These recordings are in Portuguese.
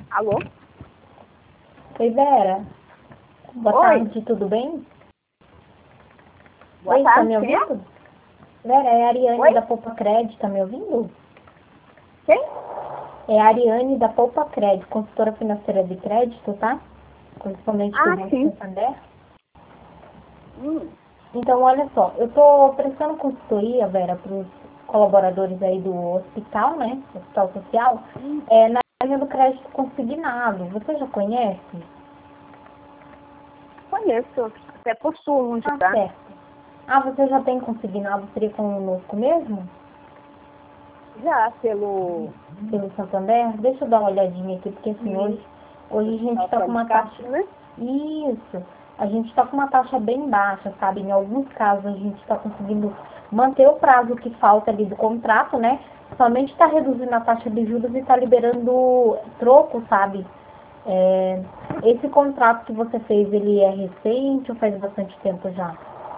Alô? Oi, Vera. Boa Oi. tarde, tudo bem? Boa Oi, tá tarde, me quem é? ouvindo? Vera, é a Ariane Oi? da Poupa Cred, tá me ouvindo? Quem? É a Ariane da Poupa Cred, consultora financeira de crédito, tá? Correspondente do Ah, Banco sim. Santander. Hum. Então, olha só, eu tô prestando consultoria, Vera, para os colaboradores aí do hospital, né? Hospital Social, na área do crédito consignado. Você já conhece? Conheço. Até possuo Ah, já. certo. Ah, você já tem consignado, seria conosco mesmo? Já pelo Pelo Santander? Deixa eu dar uma olhadinha aqui, porque assim, hoje a gente tá com uma taxa. né? Isso, a gente tá com uma taxa bem baixa, sabe? Em alguns casos a gente tá conseguindo manter o prazo que falta ali do contrato, né? Somente tá reduzindo a taxa de juros e tá liberando troco, sabe? Esse contrato que você fez, ele é recente ou faz bastante tempo já?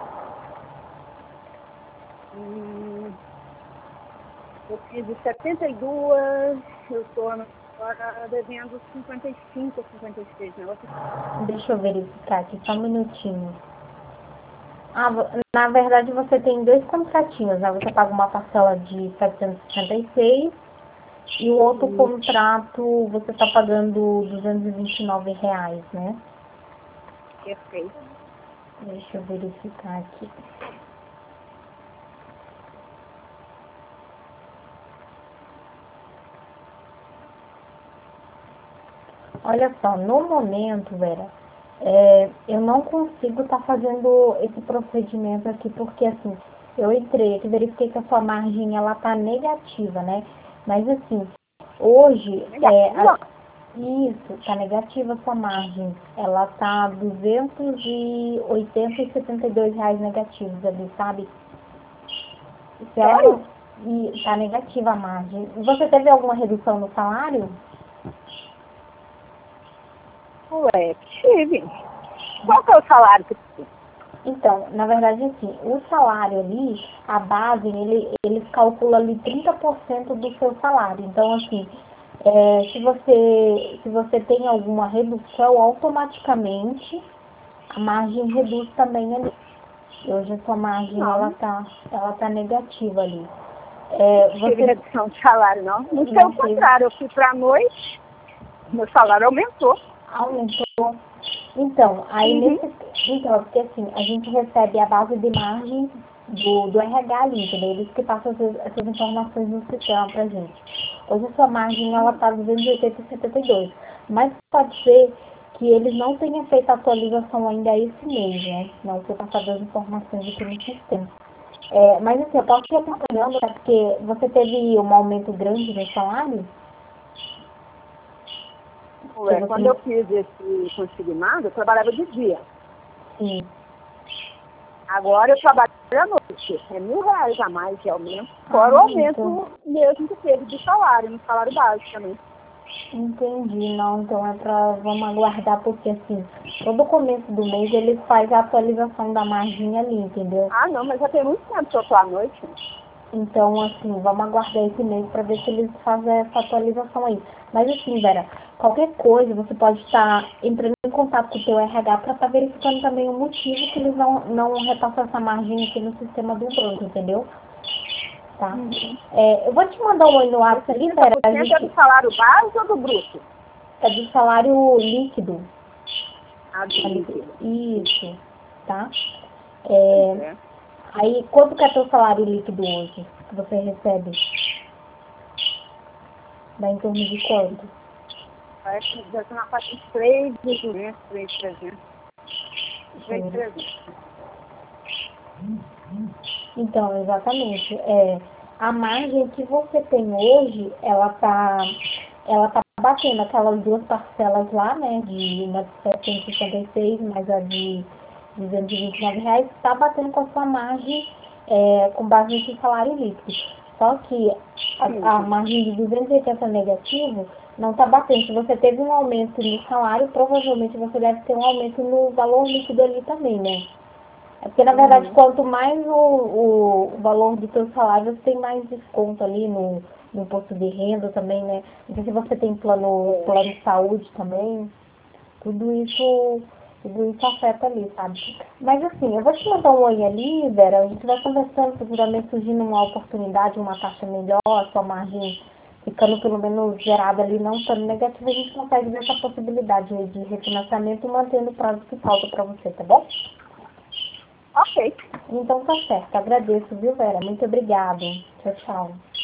Eu fiz de 72, eu estou agora devendo 55, 56, negócio assim. Deixa eu verificar aqui, só um minutinho. Ah, na verdade você tem dois contratinhos, né? Você paga uma parcela de 766 e o outro contrato você está pagando R$ 229, né? Perfeito. Deixa eu verificar aqui. Olha só, no momento, Vera, eu não consigo estar fazendo esse procedimento aqui, porque assim, eu entrei aqui, verifiquei que a sua margem, ela tá negativa, né? Mas assim, hoje, Negativa? isso, tá negativa a sua margem. Ela tá R$ 280,72 negativos ali, sabe? Se ela não... Sério? E tá negativa a margem. Você teve alguma redução no salário? Ué, tive. Qual que é o salário que tu? Então, na verdade, assim, o salário ali, a base, eles calculam ali 30% do seu salário. Então, assim, se você tem alguma redução, automaticamente a margem reduz também ali. E hoje a sua margem, Não, ela tá negativa ali. não tive Você redução de salário, não. Muito pelo não teve, contrário, eu fui pra noite, meu salário aumentou. aumentou. Então, Uhum. então, porque assim, a gente recebe a base de margem do RH ali, entendeu? Eles que passam essas informações no sistema pra gente. Hoje a sua margem, ela tá 280,72. Mas pode ser que eles não tenham feito a atualização ainda esse mês, né? Não foi passado as informações aqui no sistema. Mas assim, eu posso ir acompanhando, né? Porque você teve um aumento grande no salário? Porque Ué, você quando não... eu fiz esse consignado, eu trabalhava de dia. Sim. Agora eu trabalho à noite. É R$ 1.000 a mais de aumento. Fora o Ah, então... aumento mesmo que teve de salário, no salário básico também. Entendi, não, então vamos aguardar, porque assim, todo começo do mês eles fazem a atualização da margem ali, entendeu? Ah, não, mas já tem muito tempo que eu tô à noite. Então, assim, vamos aguardar esse mês para ver se eles fazem essa atualização aí. Mas assim, Vera, qualquer coisa você pode estar entrando em contato com o teu RH para estar verificando também o motivo que eles não repassam essa margem aqui no sistema do banco, entendeu? Tá? Uhum. Eu vou te mandar um oi no Esse WhatsApp ali, Vera, a 30% é gente do salário básico ou do bruto? é do salário líquido. Ah, do líquido. Isso, tá? Pois É, é. aí, quanto que é teu salário líquido hoje que você recebe? Dá em torno de quanto? Parece que já tá na faixa de 3.200, 3.300. Deixa eu ver. 3.300. Então, exatamente. A margem que você tem hoje, ela tá batendo aquelas duas parcelas lá, né? De uma de 766 mais a de R$ 229, está batendo com a sua margem com base nesse salário líquido. Só que a Sim. margem de 280 negativo não está batendo. Se você teve um aumento no salário, provavelmente você deve ter um aumento no valor líquido ali também, né? É porque, na verdade, Uhum. quanto mais o valor do seu salário, você tem mais desconto ali no imposto de renda também, né? Não sei se você tem plano de saúde também. Tudo isso afeta ali, sabe? Mas assim, eu vou te mandar um oi ali, Vera, a gente vai conversando, futuramente surgindo uma oportunidade, uma taxa melhor, a sua margem ficando pelo menos gerada ali, não estando negativa, a gente consegue ver essa possibilidade de refinanciamento e mantendo o prazo que falta para você, tá bom? Ok. Então tá certo, agradeço, viu, Vera? Muito obrigada. Tchau, tchau.